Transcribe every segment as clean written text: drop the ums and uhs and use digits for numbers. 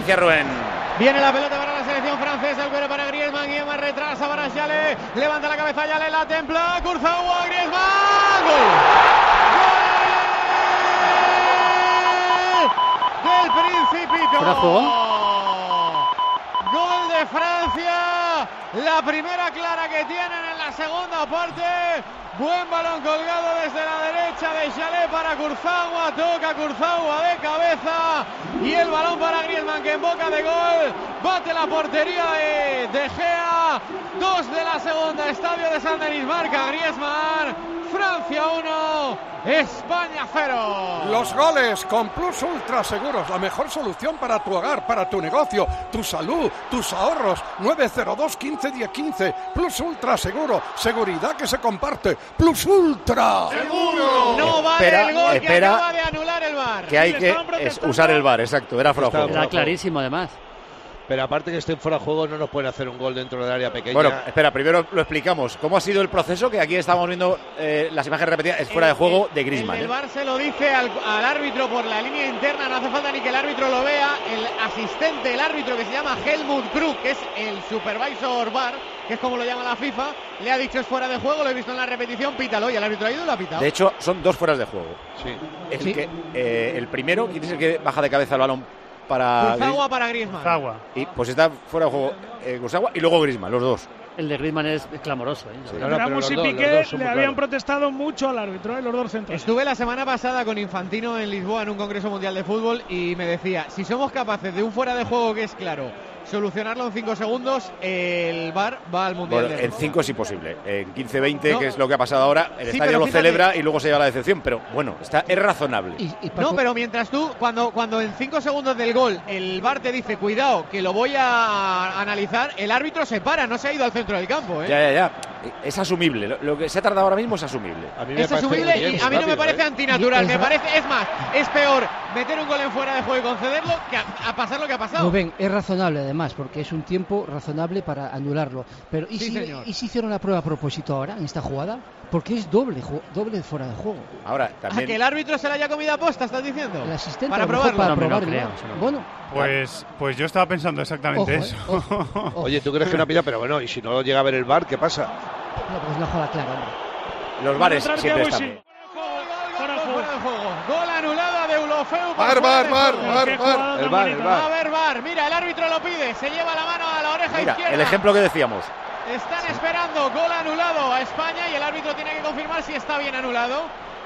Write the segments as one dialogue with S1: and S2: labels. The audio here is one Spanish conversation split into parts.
S1: Patricia Ruén.
S2: Viene la pelota para la selección francesa, el cuero para Griezmann, Griezmann retrasa para Yale, levanta la cabeza Yale, la templa, Kurzawa, Griezmann, ¡gol! ¡Del Principito! ¡Gol de Francia! La primera clara que tienen en la segunda parte. Buen balón colgado desde la derecha de Yale para Kurzawa, toca Kurzawa de cabeza y el balón para Griezmann, que en boca de gol bate la portería de Gea. 2 de la segunda, estadio de San Denis, marca Griezmann. Francia 1, España 0.
S3: Los goles con Plus Ultra Seguros, la mejor solución para tu hogar, para tu negocio, tu salud, tus ahorros. 902 15 10 15. Plus Ultra Seguro, seguridad que se comparte. Plus Ultra
S2: Seguro. No vale el gol que acaba de anular el VAR.
S1: Que hay que usar el VAR, exacto, era fuera de juego.
S4: Era clarísimo además.
S5: Pero aparte que estén fuera de juego, no nos pueden hacer un gol dentro del área pequeña.
S1: Bueno, espera, primero lo explicamos. ¿Cómo ha sido el proceso? Que aquí estamos viendo las imágenes repetidas. Es fuera de juego de Griezmann.
S2: El VAR se lo dice al árbitro por la línea interna. No hace falta ni que el árbitro lo vea. El asistente, el árbitro, que se llama Helmut Krug, que es el supervisor VAR, que es como lo llama la FIFA, le ha dicho es fuera de juego. Lo he visto en la repetición, pítalo. Y el árbitro ha ido y lo ha pitado.
S1: De hecho, son 2 fueras de juego.
S5: Sí.
S1: Es el primero, ¿quién es el que baja de cabeza el balón? Para
S2: Kurzawa para Griezmann.
S1: Y pues está fuera de juego Kurzawa y luego Griezmann, los dos.
S4: El de Griezmann es clamoroso.
S6: Sí. Ramos y Piqué le habían protestado mucho al árbitro, los dos centrales.
S2: Estuve la semana pasada con Infantino en Lisboa en un congreso mundial de fútbol y me decía, si somos capaces de un fuera de juego que es claro, solucionarlo en 5 segundos, el VAR va al mundial.
S1: Bueno, en 5 es imposible. En 15-20, no, que es lo que ha pasado ahora, el estadio lo celebra y luego se lleva la decepción. Pero bueno, es razonable.
S2: No, pero mientras tú, cuando en 5 segundos del gol el VAR te dice, cuidado, que lo voy a analizar, el árbitro se para, no se ha ido al centro del campo.
S1: Ya. Es asumible. Lo que se ha tardado ahora mismo es asumible.
S2: Es asumible y a mí no me parece antinatural. Me parece, es más, es peor meter un gol en fuera de juego y concederlo que a pasar lo que ha pasado.
S7: Rubén, es razonable además, porque es un tiempo razonable para anularlo. Pero ¿y si hicieron la prueba a propósito ahora, en esta jugada? Porque es doble fuera de juego.
S1: Ahora, también...
S2: ¿A que el árbitro se la haya comido a posta, estás diciendo?
S7: El asistente
S2: para probarlo.
S4: No creo.
S7: Bueno,
S6: pues yo estaba pensando exactamente eso.
S5: Ojo. Oye, ¿tú crees que no pilla? Pero bueno, y si no llega a ver el VAR, ¿qué pasa?
S7: No, pues una jugada clara, hombre.
S1: Los VARes siempre están bien.
S2: Fuera de juego. Gol anulado a Deulofeu.
S3: VAR.
S5: El VAR.
S2: Va a haber VAR. Mira, el árbitro lo pide. Se lleva la mano a la oreja izquierda.
S1: El ejemplo que decíamos.
S2: Están esperando gol anulado a España y el árbitro tiene que confirmar si está bien anulado.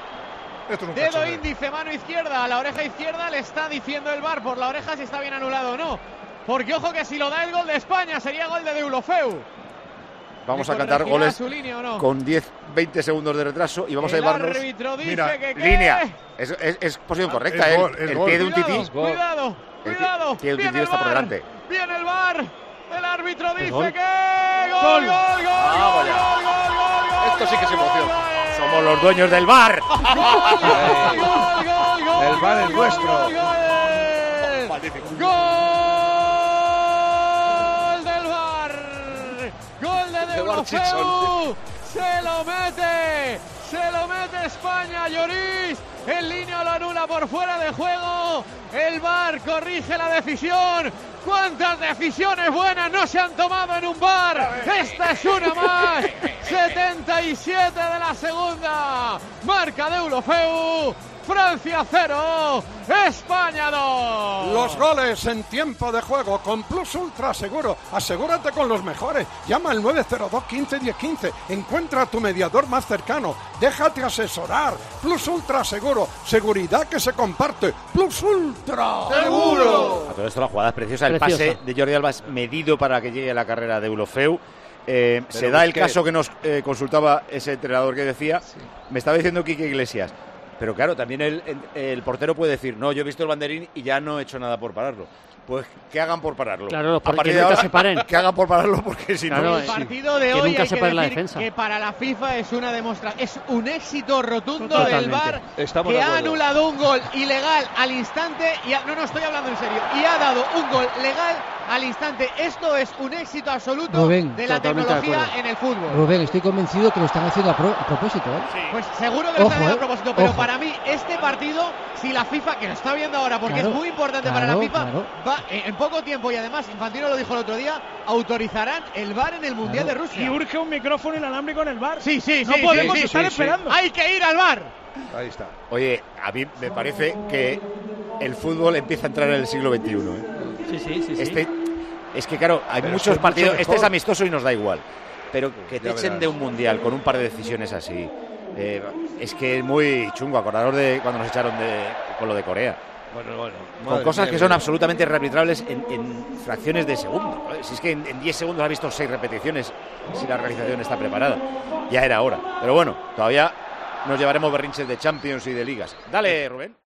S2: Dedo índice, mano izquierda a la oreja izquierda, le está diciendo el VAR por la oreja si está bien anulado o no. Porque ojo que si lo da el gol de España sería gol de Deulofeu.
S1: Vamos a cantar goles con 10-20 segundos de retraso y vamos a llevarnos.
S2: El árbitro dice que
S1: línea. Es posición correcta. El pie de un tití.
S2: Cuidado.
S1: El pie de un tití está por delante.
S2: Viene el VAR. El árbitro dice
S6: gol.
S2: que gol.
S1: Esto sí que es emoción. Somos los dueños del VAR.
S5: El VAR es nuestro.
S2: Gol del VAR. Gol de Deulofeu. Se lo mete España, Lloris. En línea lo anula por fuera de juego. El VAR corrige la decisión. ¿Cuántas decisiones buenas no se han tomado en un VAR? Esta es una más. 77 de la segunda. Marca Deulofeu. Francia 0, España 2.
S3: Los goles en tiempo de juego con Plus Ultra Seguro. Asegúrate con los mejores. Llama al 902 15 10 15. Encuentra a tu mediador más cercano. Déjate asesorar. Plus Ultra Seguro. Seguridad que se comparte. Plus Ultra
S1: Seguro. A todo esto la jugada es preciosa. El pase de Jordi Alba es medido para que llegue a la carrera de Deulofeu. Se da el caso que nos consultaba ese entrenador que decía. Me estaba diciendo Quique Iglesias. Pero claro, también el portero puede decir, no, yo he visto el banderín y ya no he hecho nada por pararlo. Pues que hagan por pararlo.
S4: Claro, porque nunca se paren.
S1: Que hagan por pararlo porque si no...
S2: El partido de hoy
S4: nunca
S2: hay
S4: se
S2: que
S4: pare
S2: decir
S4: la defensa.
S2: Que para la FIFA es una demostración, es un éxito rotundo del VAR
S5: Estamos
S2: que ha anulado un gol ilegal al instante, y no estoy hablando en serio, y ha dado un gol legal al instante. Esto es un éxito absoluto de la tecnología en el fútbol.
S7: Rubén, estoy convencido que lo están haciendo a propósito.
S2: Sí. Pues seguro que lo están haciendo a propósito, pero para mí este partido, si la FIFA, que lo está viendo ahora porque es muy importante para la FIFA, va en poco tiempo, y además Infantino lo dijo el otro día, autorizarán el VAR en el Mundial de Rusia.
S6: Y urge un micrófono inalámbrico en el VAR.
S2: Sí,
S6: no podemos estar esperando.
S2: Hay que ir al VAR.
S5: Ahí está.
S1: Oye, a mí me parece que el fútbol empieza a entrar en el siglo XXI.
S4: Sí.
S1: Es que claro, hay muchos partidos. Este es amistoso y nos da igual. Pero que te echen de un mundial con un par de decisiones así, es que es muy chungo. Acordaros de cuando nos echaron con lo de Corea.
S5: Bueno.
S1: Con cosas que son absolutamente rearbitrables en fracciones de segundo. Si es que en 10 segundos has visto 6 repeticiones, si la organización está preparada. Ya era hora. Pero bueno, todavía nos llevaremos berrinches de Champions y de ligas. Dale, Rubén.